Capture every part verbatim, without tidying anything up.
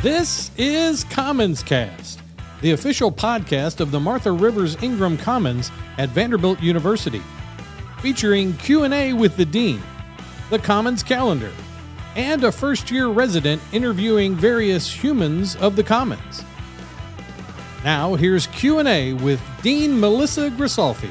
This is Commons Cast, the official podcast of the Martha Rivers Ingram Commons at Vanderbilt University, featuring Q and A with the Dean, the Commons Calendar, and a first-year resident interviewing various humans of the Commons. Now, here's Q and A with Dean Melissa Grisolfi.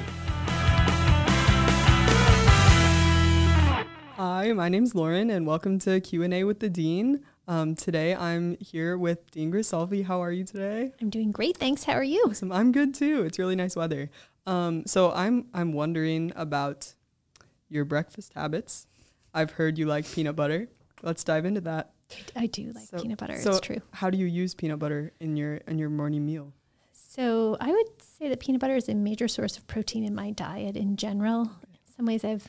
Hi, my name's Lauren, and welcome to Q and A with the Dean. Um, today, I'm here with Dean Grisolfi. How are you today? I'm doing great, thanks. How are you? Awesome. I'm good, too. It's really nice weather. Um, so I'm I'm wondering about your breakfast habits. I've heard you like peanut butter. Let's dive into that. I do like so, peanut butter, so it's true. How do you use peanut butter in your in your morning meal? So I would say that peanut butter is a major source of protein in my diet in general. In some ways, I've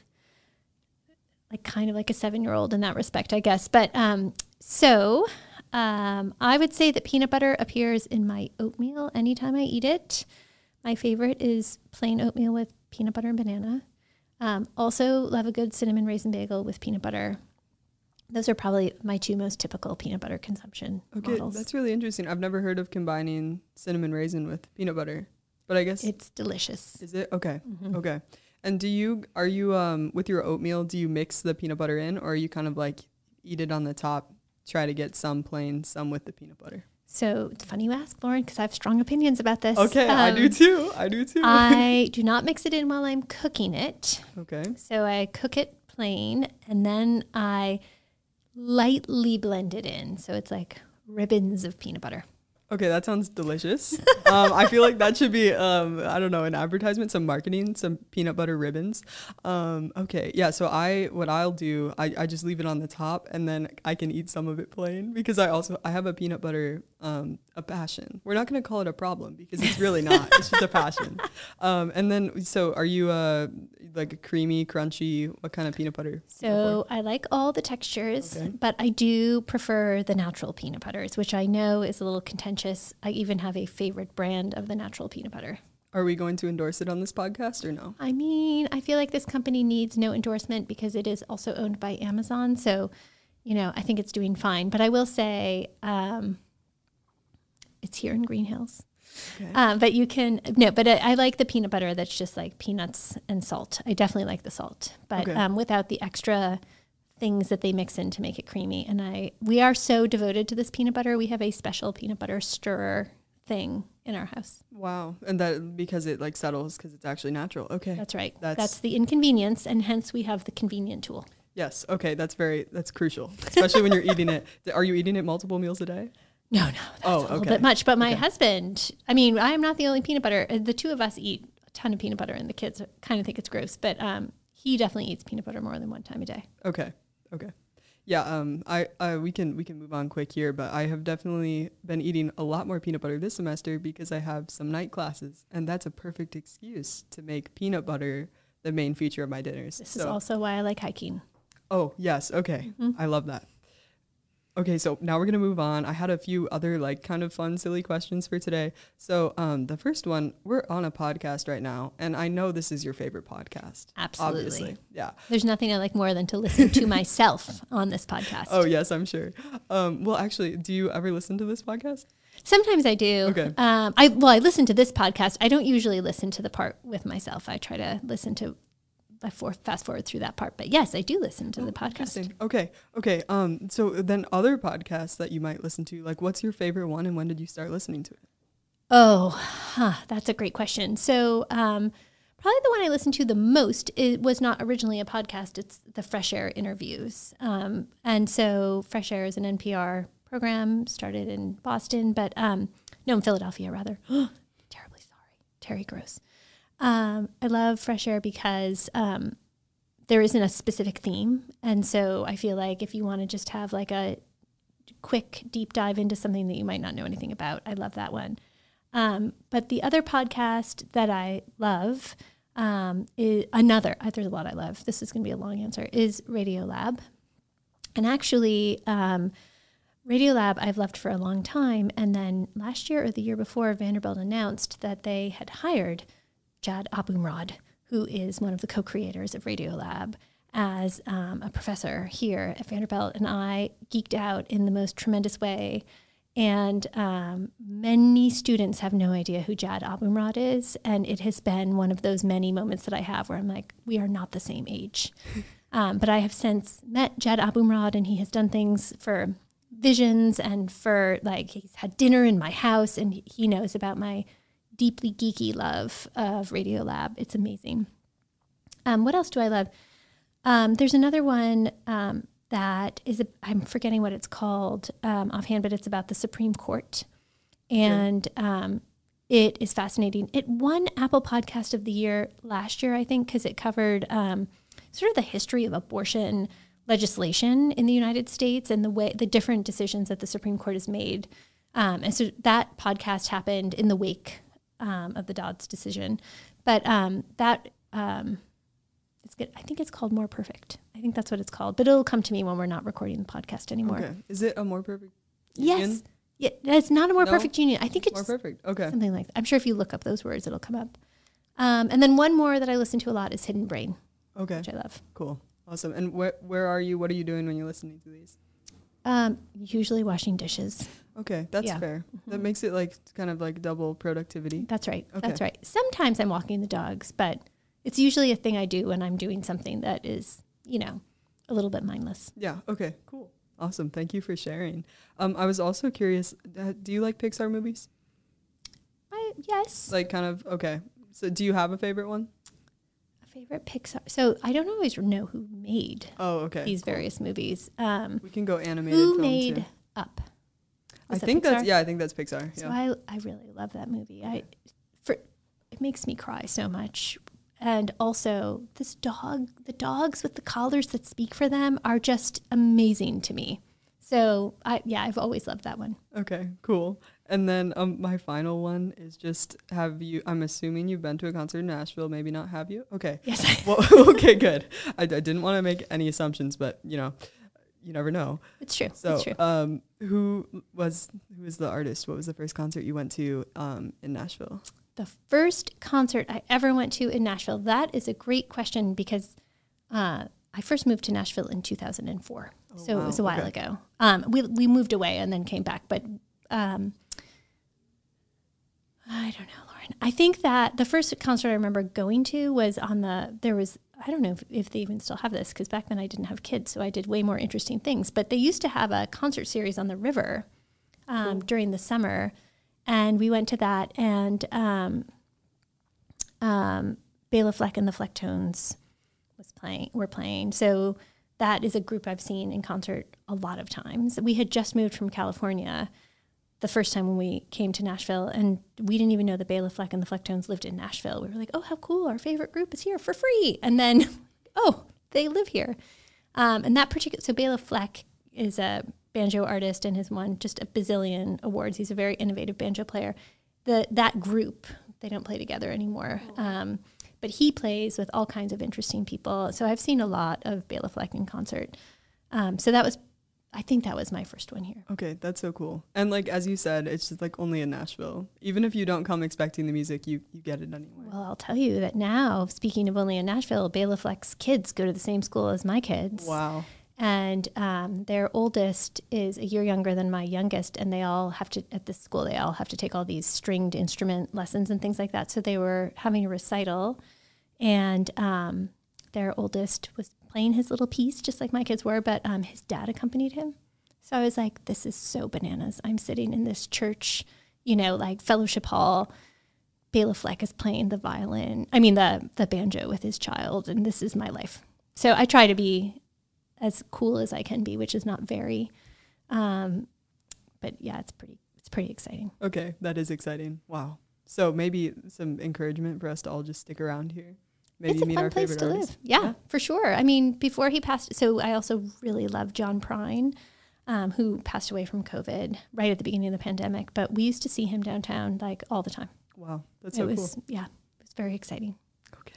like kind of like a seven-year-old in that respect, I guess. But um, so um, I would say that peanut butter appears in my oatmeal anytime I eat it. My favorite is plain oatmeal with peanut butter and banana. Um, also love a good cinnamon raisin bagel with peanut butter. Those are probably my two most typical peanut butter consumption Okay, models. that's really interesting. I've never heard of combining cinnamon raisin with peanut butter, but I guess It's delicious. is it okay? Mm-hmm. Okay. And do you are you um with your oatmeal? Do you mix the peanut butter in, or are you kind of like eat it on the top, try to get some plain, some with the peanut butter? So it's funny you ask, Lauren, because I have strong opinions about this. Okay, I do Um, too. I do too. I do not mix it in while I'm cooking it. okay. So I cook it plain, and then I lightly blend it in. So it's like ribbons of peanut butter. Okay, that sounds delicious. um, I feel like that should be, um, I don't know, an advertisement, some marketing, some peanut butter ribbons. Um, okay, yeah. So I, what I'll do, I, I just leave it on the top, and then I can eat some of it plain because I also I have a peanut butter, um, a passion. We're not going to call it a problem because it's really not. It's just a passion. Um, and then, so are you uh like a creamy, crunchy? What kind of peanut butter? So I like all the textures, Okay. but I do prefer the natural peanut butters, which I know is a little contentious. I even have a favorite brand of the natural peanut butter. Are we going to endorse it on this podcast or no? I mean, I feel like this company needs no endorsement because it is also owned by Amazon. So, you know, I think it's doing fine. But I will say um, it's here in Green Hills. Okay. Um, but you can, no, but I, I like the peanut butter that's just like peanuts and salt. I definitely like the salt, but Okay. um, without the extra things that they mix in to make it creamy. And I, we are so devoted to this peanut butter. We have a special peanut butter stirrer thing in our house. Wow. And that because it like settles because it's actually natural. Okay. That's right. That's- That's the inconvenience, and hence we have the convenient tool. Yes. Okay. That's very, that's crucial, especially when you're eating it. Are you eating it multiple meals a day? No, no, that's Oh, a little okay. bit much. But my Okay. husband, I mean, I am not the only peanut butter. uh, The two of us eat a ton of peanut butter, and the kids kind of think it's gross. But um, he definitely eats peanut butter more than one time a day. Okay. Okay. Yeah. Um, I, I, we can, we can move on quick here, but I have definitely been eating a lot more peanut butter this semester because I have some night classes, and that's a perfect excuse to make peanut butter the main feature of my dinners. This So- is also why I like hiking. Oh, yes. Okay. Mhm. I love that. Okay, so now we're going to move on. I had a few other like kind of fun, silly questions for today. So um, the first one, we're on a podcast right now, and I know this is your favorite podcast. Absolutely. Obviously. Yeah. There's nothing I like more than to listen to myself on this podcast. Oh, yes, I'm sure. Um, well, actually, do you ever listen to this podcast? Sometimes I do. Okay. Um, I well, I listen to this podcast. I don't usually listen to the part with myself. I try to listen to, I for, fast forward through that part. But yes, I do listen to the podcast. Interesting. Okay. Okay. Um, so then other podcasts that you might listen to, like what's your favorite one and when did you start listening to it? Oh, huh, that's a great question. So um, probably the one I listened to the most, it was not originally a podcast. It's the Fresh Air interviews. Um, and so Fresh Air is an N P R program, started in Boston, but um, no, in Philadelphia rather. Terribly sorry. Terry Gross. Um, I love Fresh Air because um, there isn't a specific theme. And so I feel like if you want to just have like a quick deep dive into something that you might not know anything about, I love that one. Um, but the other podcast that I love um, is another, uh, there's a lot I love. This is going to be a long answer, is Radiolab. And actually, um, Radiolab I've loved for a long time. And then last year or the year before, Vanderbilt announced that they had hired Jad Abumrad, who is one of the co-creators of Radiolab, as um, a professor here at Vanderbilt. And I geeked out in the most tremendous way And um, many students have no idea who Jad Abumrad is. And it has been one of those many moments that I have where I'm like, we are not the same age. um, but I have since met Jad Abumrad, and he has done things for Visions and for, like, he's had dinner in my house, and he knows about my deeply geeky love of Radiolab. It's amazing. Um, what else do I love? Um, there's another one um, that is, a, I'm forgetting what it's called um, offhand, but it's about the Supreme Court. And um, it is fascinating. It won Apple Podcast of the Year last year, I think, because it covered um, sort of the history of abortion legislation in the United States and the way the different decisions that the Supreme Court has made. Um, and so that podcast happened in the wake um, of the Dobbs decision. But um, that... Um, It's good. I think it's called More Perfect. I think that's what it's called. But it'll come to me when we're not recording the podcast anymore. Okay. Is it a More Perfect Union? Yes. Yeah, it's not a More No? Perfect Union. I think it's More Perfect. Okay. something like that. I'm sure if you look up those words, it'll come up. Um, and then one more that I listen to a lot is Hidden Brain, Okay. which I love. Cool. Awesome. And where where are you? What are you doing when you're listening to these? Um, usually washing dishes. Okay, that's Yeah. fair. That makes it like kind of like double productivity. That's right. Okay. That's right. Sometimes I'm walking the dogs, but it's usually a thing I do when I'm doing something that is, you know, a little bit mindless. Yeah. Okay. Cool. Awesome. Thank you for sharing. Um, I was also curious. Uh, do you like Pixar movies? I, yes. Like, kind of. Okay. So, do you have a favorite one? A favorite Pixar. So I don't always know who made Oh, okay. these cool. various movies. Um, We can go animated. who film made too. Up? I Is it think Pixar? that's yeah. I think that's Pixar. So Yeah. I I really love that movie. I for it makes me cry so much. And also this dog, the dogs with the collars that speak for them are just amazing to me. So I yeah, I've always loved that one. Okay. Cool. And then um, my final one is just have you? I'm assuming you've been to a concert in Nashville. Maybe not. Have you? Okay. Yes. I, Well, okay. Good. I, I didn't want to make any assumptions, but you know, you never know. it's true. So, it's true. um, who was who was the artist? What was the first concert you went to um, in Nashville? The first concert I ever went to in Nashville. That is a great question because uh, I first moved to Nashville in two thousand four. Oh, so wow. it was a while Okay. ago. Um, we we moved away and then came back. But um, I don't know, Lauren. I think that the first concert I remember going to was on the, there was, I don't know if, if they even still have this because back then I didn't have kids. So I did way more interesting things. But they used to have a concert series on the river um, Cool. during the summer. And we went to that, and um, um, Bela Fleck and the Flecktones was playing. Were playing. So that is a group I've seen in concert a lot of times. We had just moved from California the first time when we came to Nashville, and we didn't even know that Bela Fleck and the Flecktones lived in Nashville. We were like, "Oh, how cool! Our favorite group is here for free." And then, oh, they live here. Um, and that particular, so Bela Fleck is a banjo artist and has won just a bazillion awards. He's a very innovative banjo player. The that group, they don't play together anymore. Um, but he plays with all kinds of interesting people. So I've seen a lot of Bela Fleck in concert. Um, so that was, I think that was my first one here. Okay, that's so cool. And like as you said, it's just like only in Nashville. Even if you don't come expecting the music, you you get it anyway. Well, I'll tell you that now, speaking of only in Nashville, Bela Fleck's kids go to the same school as my kids. Wow. And um, their oldest is a year younger than my youngest, and they all have to, at this school, they all have to take all these stringed instrument lessons and things like that. So they were having a recital, and um, their oldest was playing his little piece, just like my kids were, but um, his dad accompanied him. So I was like, this is so bananas. I'm sitting in this church, you know, like fellowship hall. Bela Fleck is playing the violin, I mean, the, the banjo with his child, and this is my life. So I try to be as cool as I can be, which is not very, um, but yeah, it's pretty, it's pretty exciting. Okay, that is exciting. Wow. So maybe some encouragement for us to all just stick around here. Maybe It's a meet fun our place favorite to artists. live. Yeah, Yeah. for sure. I mean, before he passed, so I also really love John Prine, um, who passed away from COVID right at the beginning of the pandemic, but we used to see him downtown like all the time. Wow, that's it so was, cool. yeah, it was very exciting. Okay.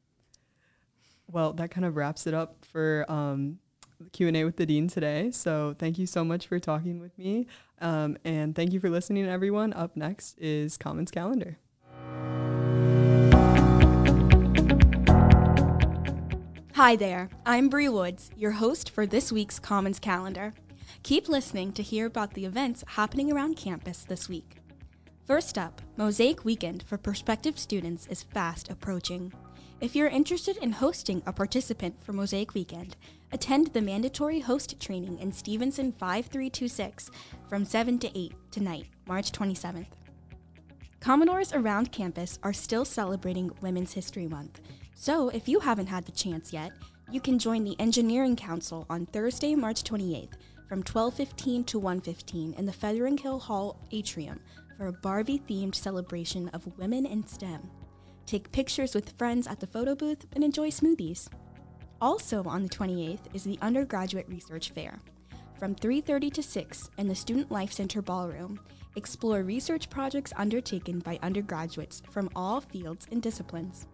Well, that kind of wraps it up for um, Q and A with the Dean today. So thank you so much for talking with me. Um, and thank you for listening, everyone. Up next is Commons Calendar. Hi there, I'm Bree Woods, your host for this week's Commons Calendar. Keep listening to hear about the events happening around campus this week. First up, Mosaic Weekend for prospective students is fast approaching. If you're interested in hosting a participant for Mosaic Weekend, attend the mandatory host training in Stevenson five three two six from seven to eight tonight, March twenty-seventh. Commodores around campus are still celebrating Women's History Month, so if you haven't had the chance yet, you can join the Engineering Council on Thursday, March twenty-eighth from twelve fifteen to one fifteen in the Feathering Hill Hall atrium for a Barbie-themed celebration of women in STEM. Take pictures with friends at the photo booth and enjoy smoothies. Also on the twenty-eighth is the Undergraduate Research Fair. From three thirty to six in the Student Life Center Ballroom, explore research projects undertaken by undergraduates from all fields and disciplines.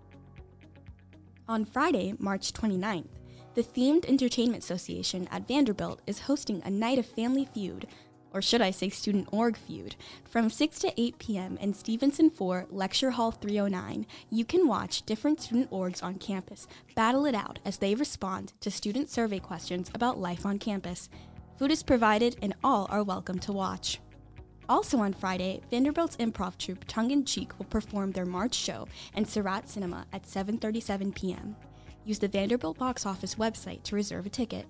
On Friday, March twenty-ninth, the Themed Entertainment Association at Vanderbilt is hosting a night of Family Feud, or should I say Student Org Feud, from six to eight p.m. in Stevenson four, Lecture Hall three oh nine. You can watch different student orgs on campus battle it out as they respond to student survey questions about life on campus. Food is provided and all are welcome to watch. Also on Friday, Vanderbilt's improv troupe Tongue in Cheek will perform their March show in Surratt Cinema at seven thirty-seven p.m. Use the Vanderbilt box office website to reserve a ticket.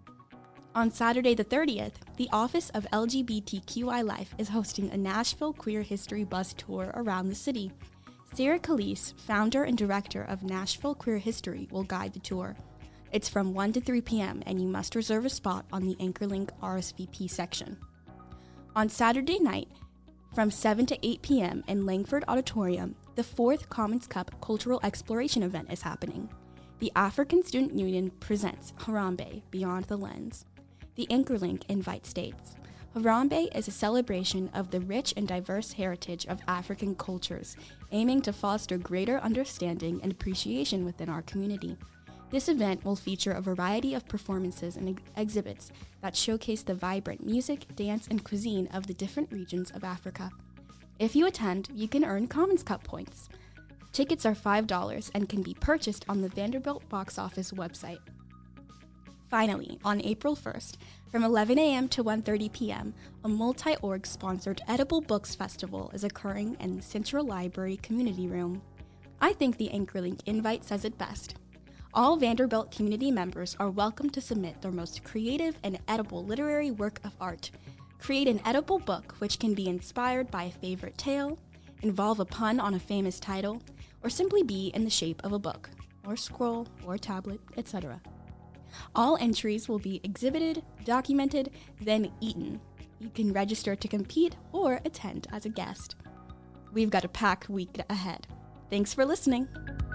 On Saturday the thirtieth, the Office of L G B T Q I Life is hosting a Nashville Queer History bus tour around the city. Sarah Calise, founder and director of Nashville Queer History, will guide the tour. It's from one to three p.m. and you must reserve a spot on the AnchorLink R S V P section. On Saturday night, from seven to eight p.m. in Langford Auditorium, the fourth Commons Cup Cultural Exploration event is happening. The African Student Union presents Harambe, Beyond the Lens. The AnchorLink invite states, Harambe is a celebration of the rich and diverse heritage of African cultures, aiming to foster greater understanding and appreciation within our community. This event will feature a variety of performances and ex- exhibits that showcase the vibrant music, dance, and cuisine of the different regions of Africa. If you attend, you can earn Commons Cup points. Tickets are five dollars and can be purchased on the Vanderbilt box office website. Finally, on April first, from eleven a.m. to one thirty p.m., a multi-org sponsored Edible Books Festival is occurring in the Central Library Community Room. I think the AnchorLink invite says it best. All Vanderbilt community members are welcome to submit their most creative and edible literary work of art. Create an edible book which can be inspired by a favorite tale, involve a pun on a famous title, or simply be in the shape of a book, or scroll, or tablet, et cetera. All entries will be exhibited, documented, then eaten. You can register to compete or attend as a guest. We've got a packed week ahead. Thanks for listening.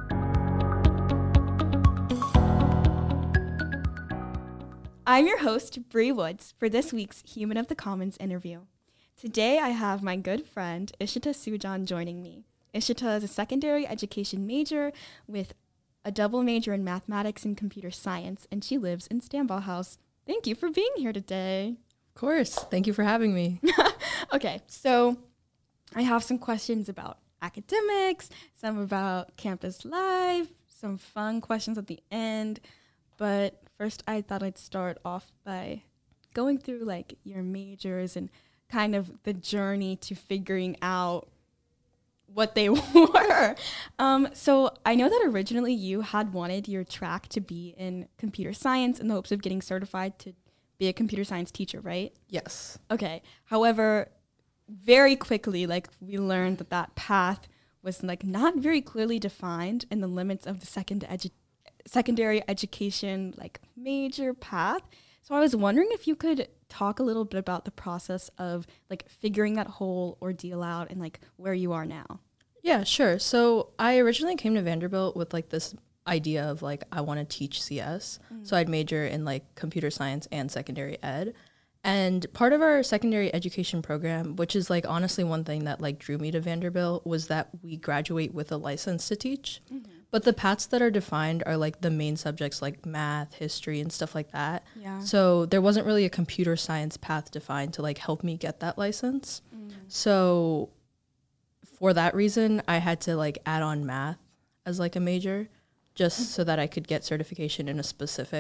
I'm your host, Bree Woods, for this week's Human of the Commons interview. Today I have my good friend, Ishita Sujan, joining me. Ishita is a secondary education major with a double major in mathematics and computer science, and she lives in Stambaugh House. Thank you for being here today. Of course. Thank you for having me. Okay, so I have some questions about academics, some about campus life, some fun questions at the end. But first, I thought I'd start off by going through like your majors and kind of the journey to figuring out what they were. Um, so I know that originally you had wanted your track to be in computer science in the hopes of getting certified to be a computer science teacher, right? Yes. Okay. However, very quickly, like we learned that that path was like not very clearly defined in the limits of the second edu- secondary education like major path. So I was wondering if you could talk a little bit about the process of like figuring that whole ordeal out and like where you are now. Yeah, sure. So I originally came to Vanderbilt with like this idea of like I want to teach C S. Mm. So I'd major in like computer science and secondary ed. And part of our secondary education program, which is like honestly one thing that like drew me to Vanderbilt, was that we graduate with a license to teach. Mm-hmm. But the paths that are defined are like the main subjects like math, history, and stuff like that. Yeah. So there wasn't really a computer science path defined to like help me get that license. Mm. So for that reason, I had to like add on math as like a major just so that I could get certification in a specific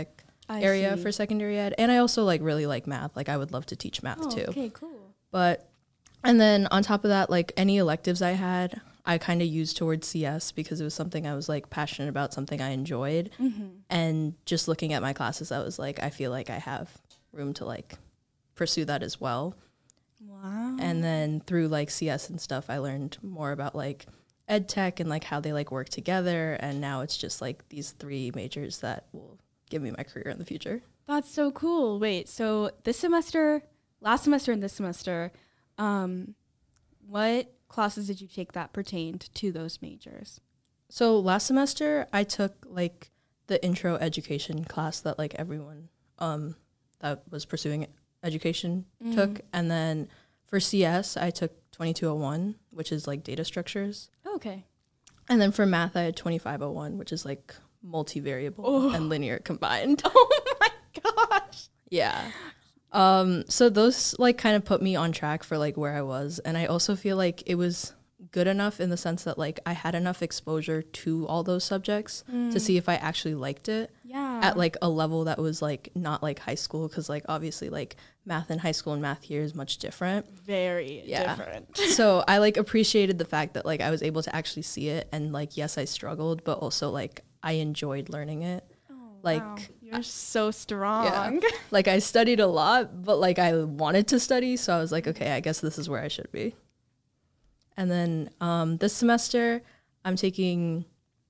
I area see. for secondary ed. And I also like really like math. Like I would love to teach math Oh, too. okay, cool. But, and then on top of that, like any electives I had, I kind of used towards C S because it was something I was like passionate about, something I enjoyed. Mm-hmm. And just looking at my classes, I was like, I feel like I have room to like pursue that as well. Wow. And then through like C S and stuff, I learned more about like ed tech and like how they like work together. And now it's just like these three majors that will give me my career in the future. That's so cool. Wait, so this semester, last semester and this semester, um, what classes did you take that pertained to those majors? So last semester I took like the intro education class that like everyone um, that was pursuing education Mm. took. And then for C S, I took twenty-two oh one, which is like data structures. Okay. And then for math, I had twenty-five oh one, which is like multivariable Oh. and linear combined. Oh my gosh. Yeah. Um, so those like kind of put me on track for like where I was. And I also feel like it was good enough in the sense that like I had enough exposure to all those subjects to see if I actually liked it Yeah. at like a level that was like not like high school. Cause like obviously like math in high school and math here is much different. very Yeah. different. So I like appreciated the fact that like I was able to actually see it. And like, yes, I struggled, but also like I enjoyed learning it. Like, Wow. You're so strong. like I studied a lot, but like I wanted to study, so I was like, okay, I guess this is where I should be. And then um, this semester, I'm taking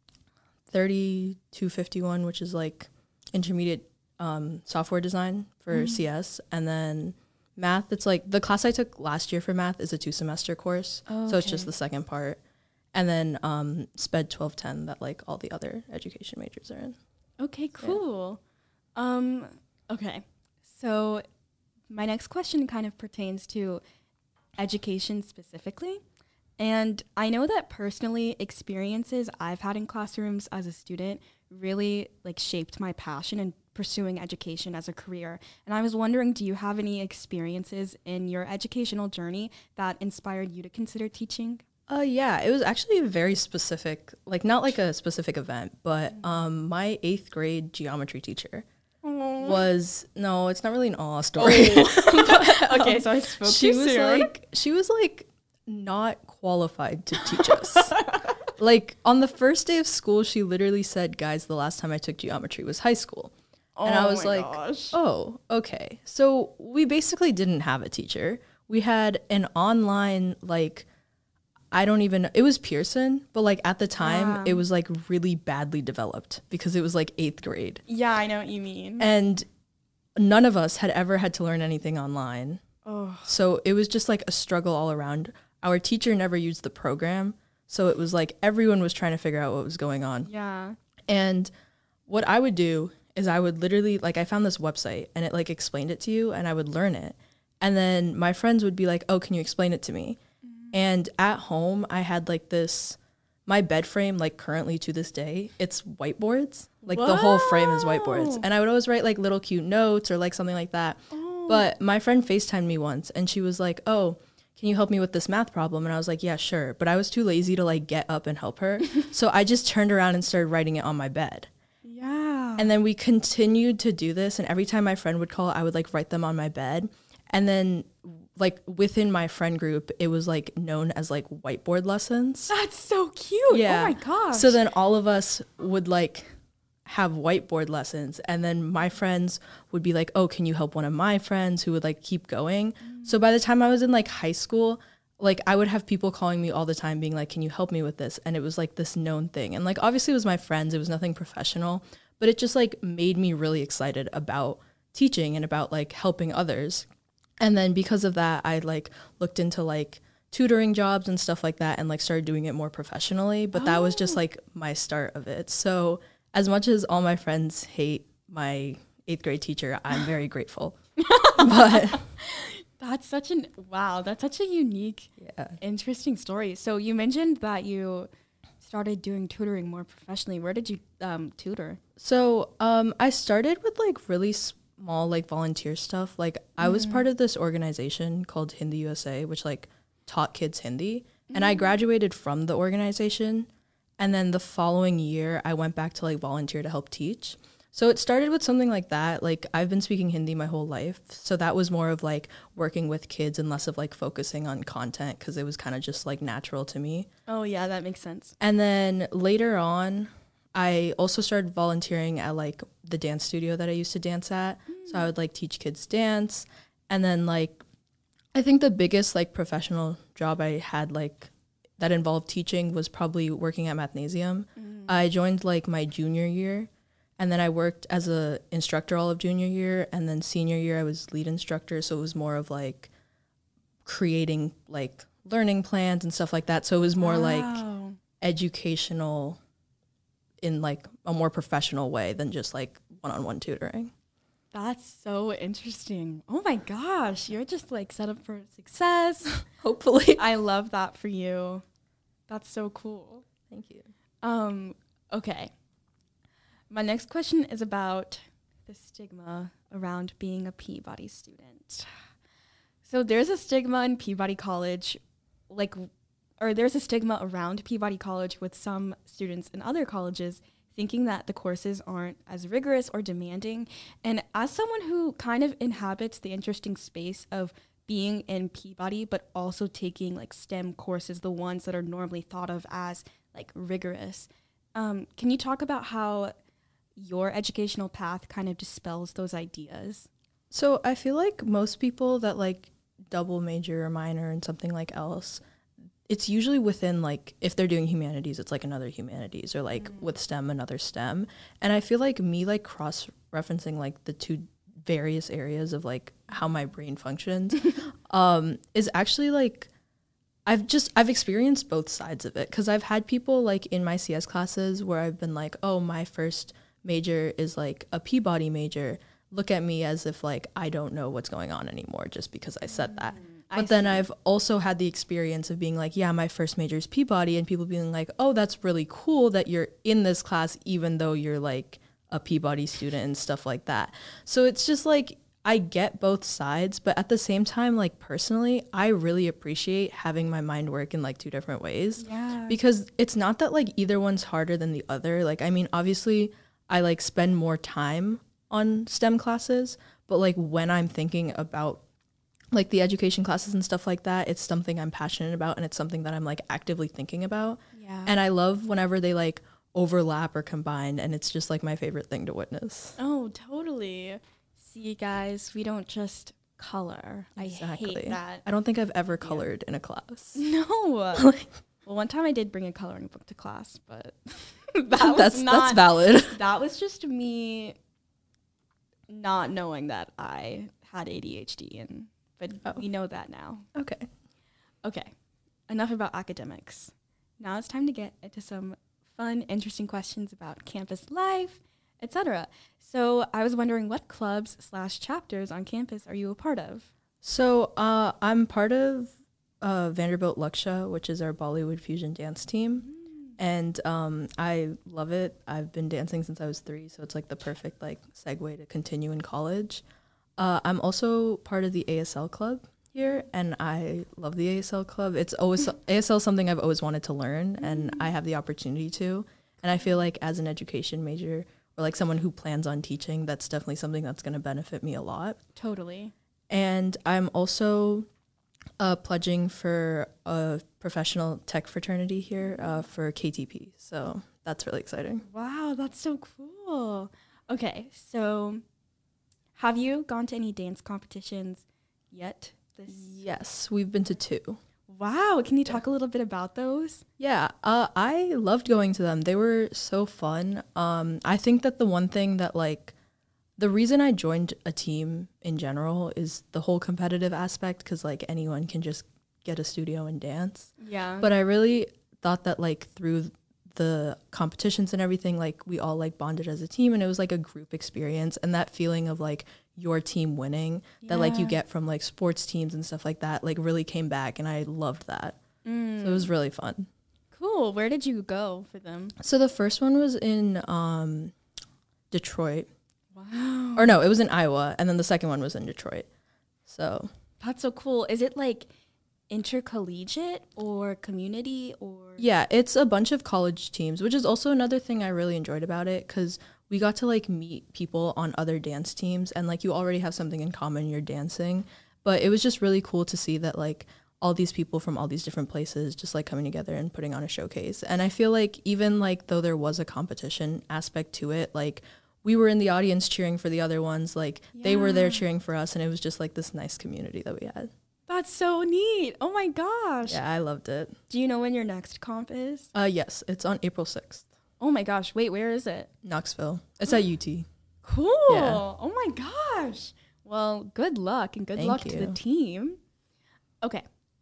thirty-two fifty-one, which is like intermediate um, software design for C S, and then math. It's like the class I took last year for math is a two semester course, Oh, so it's okay. just the second part. And then um, SPED twelve ten that like all the other education majors are in. Okay, cool. Um, okay. So my next question kind of pertains to education specifically. And I know that personally experiences I've had in classrooms as a student really like shaped my passion in pursuing education as a career. And I was wondering, do you have any experiences in your educational journey that inspired you to consider teaching? Uh, yeah, it was actually a very specific, like not like a specific event, but um, my eighth grade geometry teacher was, no, it's not really an awe story. Okay, so I spoke she too was soon. like, she was like not qualified to teach us. Like on the first day of school, she literally said, guys, the last time I took geometry was high school. And I Oh was my like, gosh. oh, okay. So we basically didn't have a teacher. We had an online, like, I don't even, it was Pearson, but like at the time, Yeah. it was like really badly developed because it was like eighth grade. Yeah, I know what you mean. And none of us had ever had to learn anything online. Oh. So it was just like a struggle all around. Our teacher never used the program. So it was like everyone was trying to figure out what was going on. Yeah. And what I would do is I would literally, like, I found this website and it like explained it to you and I would learn it. And then my friends would be like, oh, can you explain it to me? Mm-hmm. And at home, I had like this, my bed frame, like currently to this day, it's whiteboards. Like the whole frame is whiteboards. Wow. And I would always write like little cute notes or like something like that. Oh. But my friend FaceTimed me once and she was like, oh, can you help me with this math problem? And I was like, yeah, sure. But I was too lazy to like get up and help her. So I just turned around and started writing it on my bed. Yeah. And then we continued to do this. And every time my friend would call, I would like write them on my bed. And then like within my friend group, it was like known as like whiteboard lessons. That's so cute. Yeah. Oh my gosh. So then all of us would like have whiteboard lessons. And then my friends would be like, oh, can you help one of my friends, who would like keep going? Mm. So by the time I was in like high school, like I would have people calling me all the time being like, can you help me with this? And it was like this known thing. And like, obviously it was my friends. It was nothing professional, but it just like made me really excited about teaching and about like helping others. And then because of that, I like looked into like tutoring jobs and stuff like that and like started doing it more professionally. But oh. that was just like my start of it. So as much as all my friends hate my eighth grade teacher, I'm very grateful. But that's such an, wow, that's such a unique, yeah. interesting story. So you mentioned that you started doing tutoring more professionally. Where did you um, tutor? So um, I started with like really small like volunteer stuff. Like mm. I was part of this organization called Hindi U S A, which like taught kids Hindi. Mm. And I graduated from the organization. And then the following year, I went back to like volunteer to help teach. So it started with something like that. Like, I've been speaking Hindi my whole life. So that was more of like working with kids and less of like focusing on content because it was kind of just like natural to me. Oh, yeah, that makes sense. And then later on, I also started volunteering at like the dance studio that I used to dance at. Mm. So I would like teach kids dance. And then like, I think the biggest like professional job I had like that involved teaching was probably working at Mathnasium. Mm. I joined like my junior year. And then I worked as a instructor all of junior year, and then senior year I was lead instructor, so it was more of like creating like learning plans and stuff like that. So it was more wow. like educational in like a more professional way than just like one-on-one tutoring. That's so interesting. Oh my gosh, you're just like set up for success. Hopefully. I love that for you. That's so cool. Thank you. Um, okay. My next question is about the stigma around being a Peabody student. So there's a stigma in Peabody College, like, or there's a stigma around Peabody College with some students in other colleges thinking that the courses aren't as rigorous or demanding. And as someone who kind of inhabits the interesting space of being in Peabody, but also taking like STEM courses, the ones that are normally thought of as like rigorous, um, can you talk about how your educational path kind of dispels those ideas? So I feel like most people that like double major or minor in something like else, it's usually within like, if they're doing humanities, it's like another humanities, or like mm. with STEM, another STEM. And I feel like me like cross-referencing like the two various areas of like how my brain functions um, is actually like, I've just, I've experienced both sides of it, because I've had people like in my C S classes where I've been like, oh, my first major is like a Peabody major, look at me as if like I don't know what's going on anymore just because I said that. Mm, but I then see. I've also had the experience of being like, yeah, my first major is Peabody, and people being like, oh, that's really cool that you're in this class even though you're like a Peabody student and stuff like that. So it's just like, I get both sides, but at the same time, like personally, I really appreciate having my mind work in like two different ways. Yeah. Because it's not that like either one's harder than the other. Like, I mean, obviously I like spend more time on STEM classes, but like when I'm thinking about like the education classes and stuff like that, it's something I'm passionate about, and it's something that I'm like actively thinking about. Yeah. And I love whenever they like overlap or combine, and it's just like my favorite thing to witness. Oh, totally. See, guys, we don't just color. Exactly. I hate that. I don't think I've ever colored yeah. in a class. No. Well, one time I did bring a coloring book to class, but that was that's not, that's valid. That was just me not knowing that I had A D H D, and but oh. we know that now. Okay. Okay. Enough about academics. Now it's time to get into some fun, interesting questions about campus life, et cetera. So I was wondering, what clubs slash chapters on campus are you a part of? So uh, I'm part of uh, Vanderbilt Laksha, which is our Bollywood fusion dance team. Mm. And um, I love it. I've been dancing since I was three, so it's like the perfect like segue to continue in college. Uh, I'm also part of the A S L club here, and I love the A S L club. It's always A S L is something I've always wanted to learn, and I have the opportunity to. And I feel like as an education major, or like someone who plans on teaching, that's definitely something that's going to benefit me a lot. Totally. And I'm also uh, pledging for a professional tech fraternity here uh, for K T P. So that's really exciting. Wow, that's so cool. Okay, so have you gone to any dance competitions yet? This Yes, we've been to two. Wow, can you talk yeah. a little bit about those? Yeah, uh, I loved going to them. They were so fun. Um, I think that the one thing that like, the reason I joined a team in general is the whole competitive aspect, because like anyone can just get a studio and dance. Yeah. But I really thought that like through the competitions and everything, like we all like bonded as a team, and it was like a group experience, and that feeling of like your team winning yeah. that like you get from like sports teams and stuff like that, like really came back, and I loved that. Mm. So it was really fun. Cool. Where did you go for them? So the first one was in um, Detroit. Wow. Or no, it was in Iowa, and then the second one was in Detroit. So that's so cool. Is it like intercollegiate or community or? Yeah, it's a bunch of college teams, which is also another thing I really enjoyed about it, because we got to like meet people on other dance teams, and like you already have something in common, you're dancing. But it was just really cool to see that like all these people from all these different places just like coming together and putting on a showcase. And I feel like even like though there was a competition aspect to it, like we were in the audience cheering for the other ones, like yeah. they were there cheering for us, and it was just like this nice community that we had. That's so neat. Oh my gosh. Yeah, I loved it. Do you know when your next comp is? Uh, yes, it's on April sixth. Oh my gosh. Wait, where is it? Knoxville. It's at U T. Cool. Yeah. Oh my gosh. Well, good luck and good Thank luck you. to the team. Okay.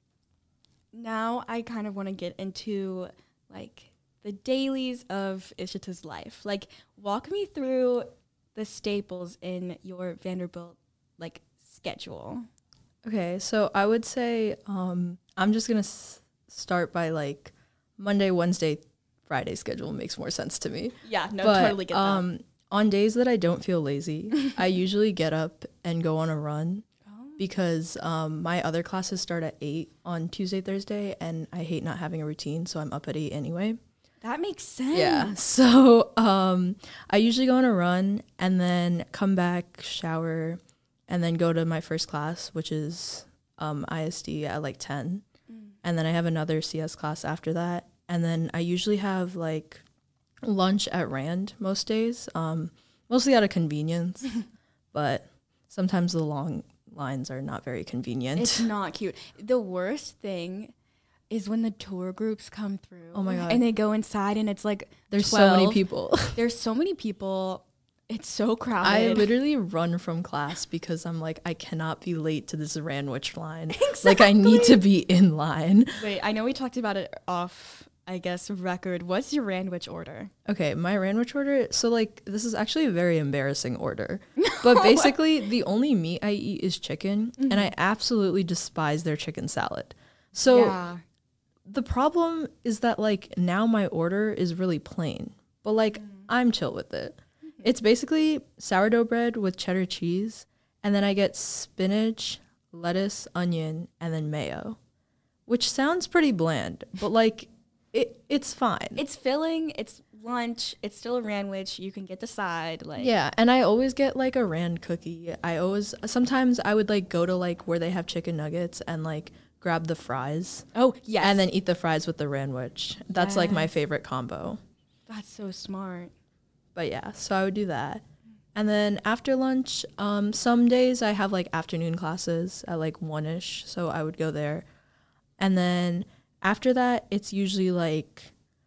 Now I kind of want to get into like the dailies of Ishita's life. Like walk me through the staples in your Vanderbilt like schedule. Okay, so I would say um, I'm just going to s- start by like Monday, Wednesday, Friday schedule makes more sense to me. Yeah, no, but, totally get that. Um, on days that I don't feel lazy, I usually get up and go on a run oh. because um, my other classes start at eight on Tuesday, Thursday, and I hate not having a routine, so I'm up at eight anyway. That makes sense. Yeah, so um, I usually go on a run and then come back, shower, and then go to my first class, which is um, I S D at like ten. Mm. And then I have another C S class after that. And then I usually have like lunch at Rand most days, um, mostly out of convenience. But sometimes the long lines are not very convenient. It's not cute. The worst thing is when the tour groups come through. Oh my God. And they go inside and it's like there's twelve. so many people. There's so many people. It's so crowded. I literally run from class because I'm like, I cannot be late to this Randwich line. Exactly. Like, I need to be in line. Wait, I know we talked about it off, I guess, record. What's your Randwich order? Okay, my Randwich order, so, like, this is actually a very embarrassing order. But basically, the only meat I eat is chicken, mm-hmm. and I absolutely despise their chicken salad. So, yeah. The problem is that, like, now my order is really plain. But, like, mm. I'm chill with it. It's basically sourdough bread with cheddar cheese, and then I get spinach, lettuce, onion, and then mayo, which sounds pretty bland, but like it, it's fine. It's filling. It's lunch. It's still a Randwich. You can get the side. Like yeah, and I always get like a Rand cookie. I always sometimes I would like go to like where they have chicken nuggets and like grab the fries. Oh yes, and then eat the fries with the Randwich. That's yes. like my favorite combo. That's so smart. But yeah, so I would do that. And then after lunch, um, some days I have like afternoon classes at like one-ish, so I would go there. And then after that, it's usually like,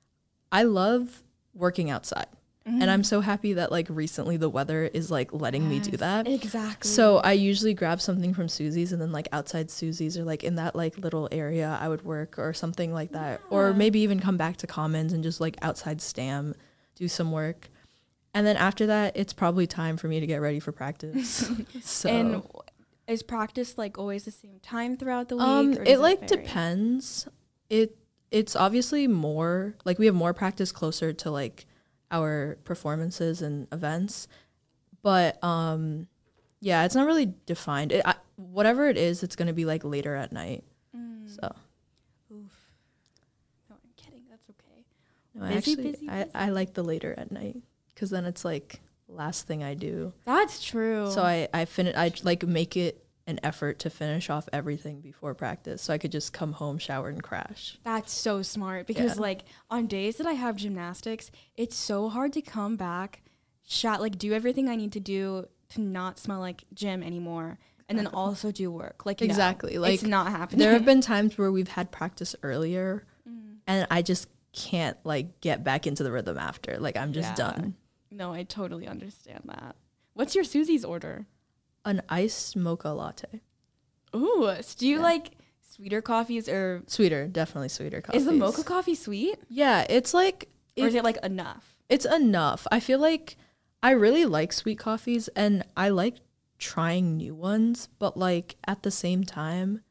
I love working outside. Mm-hmm. And I'm so happy that like recently the weather is like letting yes, me do that. Exactly. So I usually grab something from Susie's, and then like outside Susie's or like in that like little area I would work or something like that. Yeah. Or maybe even come back to Commons and just like outside STAM, do some work. And then after that, it's probably time for me to get ready for practice. So, and is practice like always the same time throughout the week? Um, or it like it depends. It it's obviously more like we have more practice closer to like our performances and events, but um, yeah, it's not really defined. It, I, whatever it is, it's gonna be like later at night. Mm. So, oof. No, I'm kidding. That's okay. No, busy, actually, busy, I busy. I like the later at night. Because then it's like last thing I do. That's true. So I I fin- I like make it an effort to finish off everything before practice, so I could just come home, shower, and crash. That's so smart because yeah. like on days that I have gymnastics, it's so hard to come back, shot like do everything I need to do to not smell like gym anymore, and then also do work. Like exactly, no, like it's not happening. There have been times where we've had practice earlier, mm. and I just can't like get back into the rhythm after. Like I'm just yeah. done. No, I totally understand that. What's your Susie's order? An iced mocha latte. Ooh, so do you yeah. like sweeter coffees or sweeter? Definitely sweeter coffees. Is the mocha coffee sweet? Yeah, it's like, or is it like enough? It's enough. I feel like I really like sweet coffees, and I like trying new ones, but like at the same time,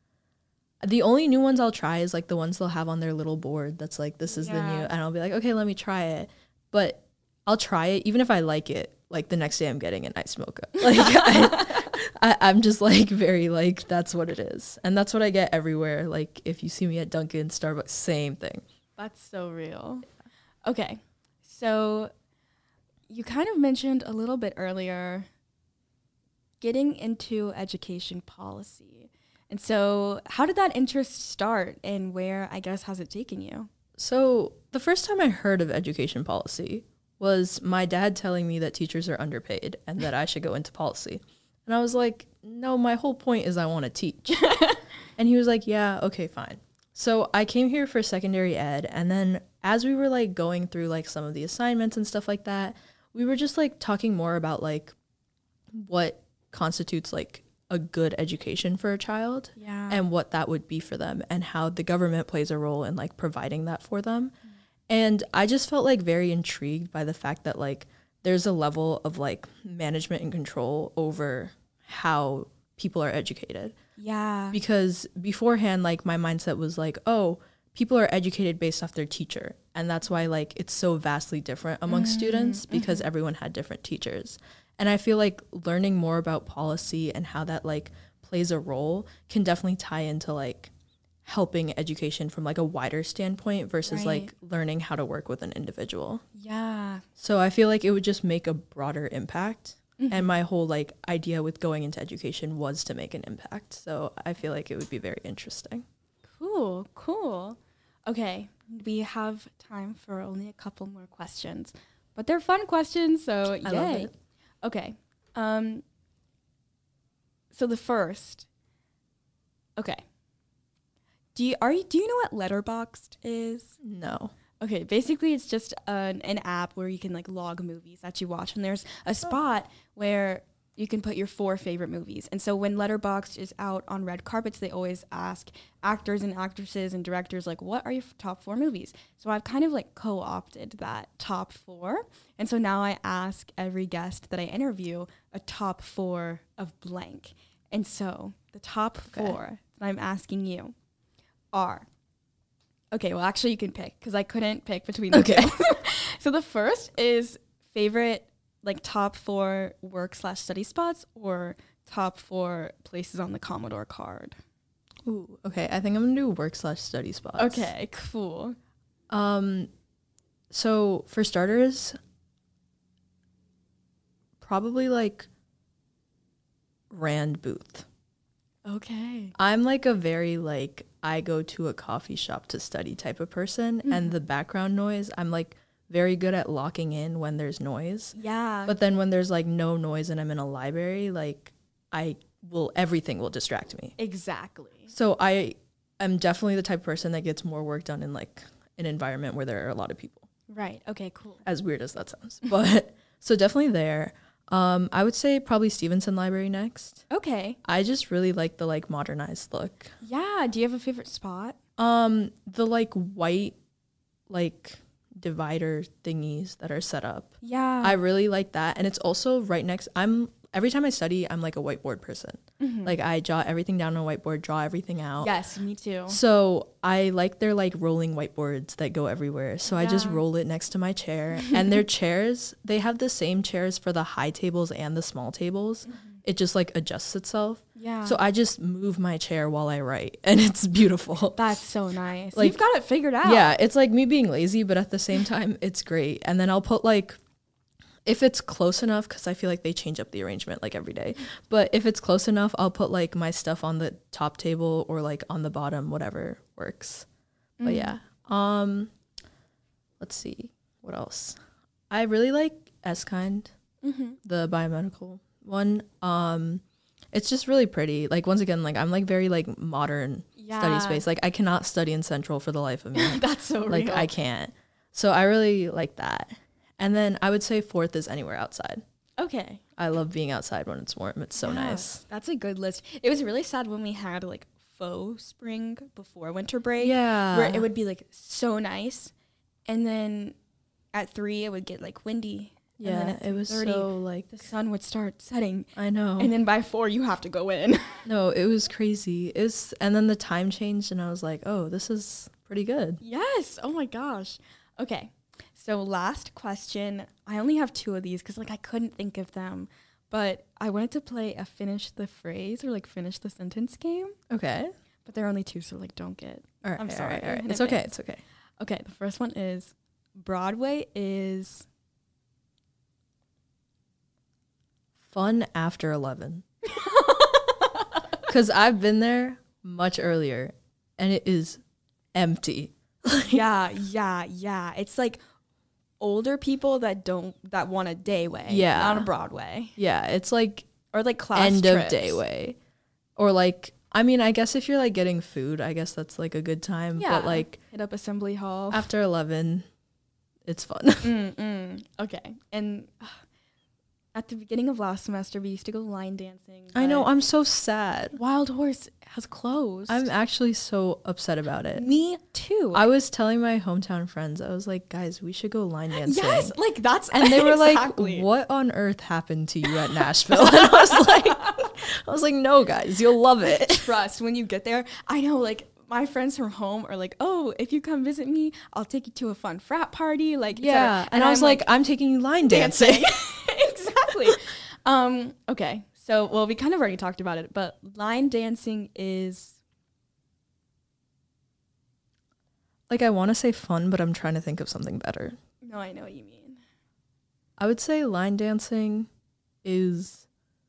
the only new ones I'll try is like the ones they'll have on their little board. That's like this is yeah. the new, and I'll be like, okay, let me try it, but I'll try it, even if I like it, like the next day I'm getting an iced mocha. Like I, I, I'm just like very like, that's what it is. And that's what I get everywhere. Like if you see me at Dunkin', Starbucks, same thing. That's so real. Okay. So you kind of mentioned a little bit earlier getting into education policy. And so how did that interest start, and where, I guess, has it taken you? So the first time I heard of education policy was my dad telling me that teachers are underpaid and that I should go into policy. And I was like, no, my whole point is I want to teach. And he was like, yeah, okay, fine. So I came here for secondary ed. And then as we were like going through like some of the assignments and stuff like that, we were just like talking more about like what constitutes like a good education for a child, Yeah. and what that would be for them, and how the government plays a role in like providing that for them. Mm. And I just felt like very intrigued by the fact that like there's a level of like management and control over how people are educated. Yeah. Because beforehand, like my mindset was like, oh, people are educated based off their teacher. And that's why like it's so vastly different among mm-hmm. students, because mm-hmm. everyone had different teachers. And I feel like learning more about policy and how that like plays a role can definitely tie into like helping education from like a wider standpoint versus right. like learning how to work with an individual. Yeah. So I feel like it would just make a broader impact. Mm-hmm. And my whole like idea with going into education was to make an impact. So I feel like it would be very interesting. Cool, cool. Okay, we have time for only a couple more questions, but they're fun questions, so I yay. love it. Okay. Um, so the first, okay. Do you, are you, do you know what Letterboxd is? No. Okay, basically it's just an, an app where you can like log movies that you watch, and there's a spot oh. where you can put your four favorite movies. And so when Letterboxd is out on red carpets, they always ask actors and actresses and directors, like, what are your f- top four movies? So I've kind of like co-opted that top four. And so now I ask every guest that I interview a top four of blank. And so the top okay. four that I'm asking you are, okay, well, actually you can pick, because I couldn't pick between the okay. two. So the first is favorite, like top four work slash study spots, or top four places on the Commodore card. Ooh, okay. I think I'm gonna do work slash study spots. Okay, cool. Um, so for starters, probably like Rand booth. Okay. I'm like a very like I go to a coffee shop to study type of person, mm-hmm. and the background noise, I'm like very good at locking in when there's noise. Yeah. But then when there's like no noise and I'm in a library, like I will, everything will distract me. Exactly. So I am definitely the type of person that gets more work done in like an environment where there are a lot of people. Right. Okay, cool. As weird as that sounds. But so definitely there. Um, I would say probably Stevenson Library next. Okay. I just really like the like modernized look. Yeah. Do you have a favorite spot? Um, the like white, like divider thingies that are set up. Yeah. I really like that. And it's also right next, I'm, every time I study, I'm like a whiteboard person. Mm-hmm. Like I jot everything down on a whiteboard, draw everything out. Yes, me too. So I like their like rolling whiteboards that go everywhere. So yeah. I just roll it next to my chair. And their chairs, they have the same chairs for the high tables and the small tables. Mm-hmm. It just like adjusts itself. Yeah. So I just move my chair while I write, and it's beautiful. That's so nice. Like, you've got it figured out. Yeah, it's like me being lazy, but at the same time, it's great. And then I'll put like, if it's close enough, because I feel like they change up the arrangement like every day. But if it's close enough, I'll put like my stuff on the top table or like on the bottom, whatever works. Mm. But yeah, um, let's see what else. I really like S-Kind, mm-hmm. the biomedical one. Um, it's just really pretty. Like once again, like I'm like very like modern yeah. study space. Like I cannot study in Central for the life of me. That's so like real. I can't. So I really like that. And then I would say fourth is anywhere outside. Okay. I love being outside when it's warm. It's so yeah, nice. That's a good list. It was really sad when we had like faux spring before winter break. Yeah. Where it would be like so nice. And then at three, it would get like windy. Yeah, and then at it was so like... the sun would start setting. I know. And then by four, you have to go in. No, it was crazy. It was, and then the time changed and I was like, oh, this is pretty good. Yes. Oh my gosh. Okay. So last question. I only have two of these because like I couldn't think of them. But I wanted to play a finish the phrase or like finish the sentence game. Okay. But there are only two, so like don't get... All right, I'm sorry. All right, all right. It's okay. It's okay. Okay. The first one is Broadway is... fun after eleven. Because I've been there much earlier, and it is empty. yeah, yeah, yeah. It's like older people that don't that want a day way, Yeah. not a Broadway, Yeah, it's like or like class end trips. of day way. Or like, I mean, I guess if you're like getting food, I guess that's like a good time. Yeah, But like hit up Assembly Hall after eleven, it's fun. mm, mm. Okay, and uh, at the beginning of last semester, we used to go line dancing. I know, but I'm so sad. Wild Horse has closed. I'm actually so upset about it. Me too. I was telling my hometown friends, I was like, guys, we should go line dancing. yes, like that's And they were exactly. like, what on earth happened to you at Nashville? And I was like, I was like, no, guys, you'll love it. Trust when you get there. I know, like my friends from home are like, oh, if you come visit me, I'll take you to a fun frat party. Like, et Yeah. cetera. And, I was I'm like, I'm taking you line dancing. exactly. Um, okay. So, well, we kind of already talked about it, but line dancing is Like, I want to say fun, but I'm trying to think of something better. no, I know what you mean. I would say line dancing is,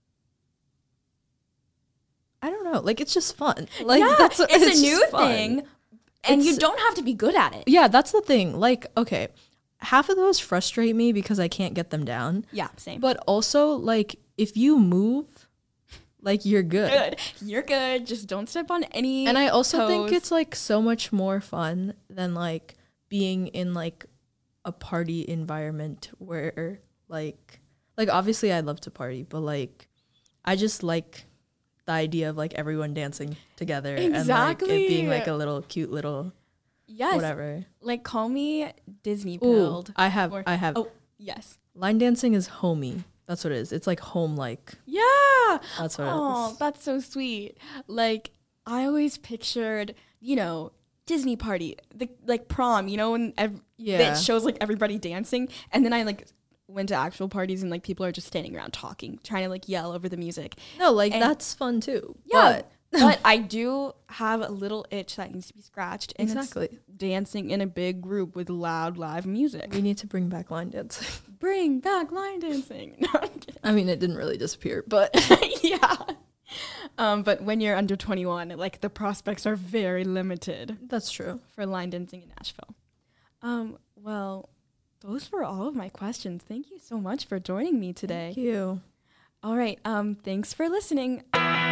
I don't know, like it's just fun. Like yeah, that's it's, it's a new just fun. thing, and you It's- don't have to be good at it. Yeah, that's the thing. Like, okay, half of those frustrate me because I can't get them down. Yeah, same. But also, like, if you move, like you're good. good, you're good. Just don't step on any. And I also think toes. it's like so much more fun than like being in like a party environment where like like obviously I love to party, but like I just like the idea of like everyone dancing together and like Exactly. it being like a little cute little yes, whatever. like call me Disney Ooh, build. I have or- I have Oh, yes. line dancing is homey. That's what it is. It's like home like. Yeah. That's what Oh, it is. that's so sweet. Like I always pictured, you know, Disney party, the like prom, you know, when ev- Yeah. it shows like everybody dancing, and then I like went to actual parties and like people are just standing around talking, trying to like yell over the music. No, like And- that's fun too. Yeah, But but I do have a little itch that needs to be scratched, and exactly. it's dancing in a big group with loud live music. We need to bring back line dancing. Bring back line dancing. No, I'm kidding. I mean, it didn't really disappear, but yeah. Um, but when you're under twenty-one, like the prospects are very limited that's true. for line dancing in Nashville. Um, well, those were all of my questions. Thank you so much for joining me today. Thank you. All right. Um, thanks for listening.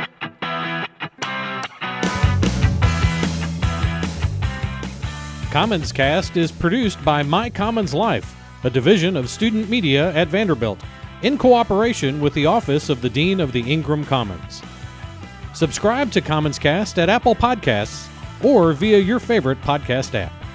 Commons Cast is produced by My Commons Life, a division of student media at Vanderbilt, in cooperation with the Office of the Dean of the Ingram Commons. Subscribe to Commons Cast at Apple Podcasts or via your favorite podcast app.